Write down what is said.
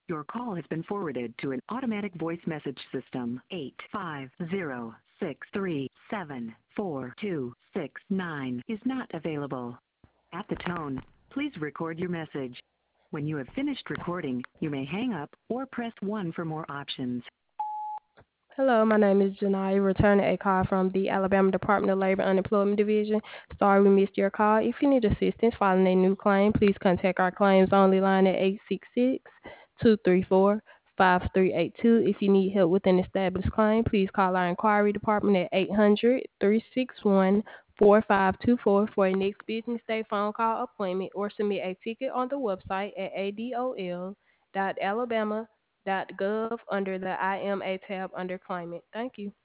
Your call has been forwarded to an automatic voice message system. 850-637-4269 is not available. At the tone, please record your message. When you have finished recording, you may hang up or press 1 for more options. Hello, my name is Janai, returning a call from the Alabama Department of Labor Unemployment Division. Sorry we missed your call. If you need assistance filing a new claim, please contact our claims only line at 866-234-5382. If you need help with an established claim, please call our inquiry department at 800-361-4524 for a next business day phone call appointment or submit a ticket on the website at adol.alabama.gov under the IMA tab under Climate. Thank you.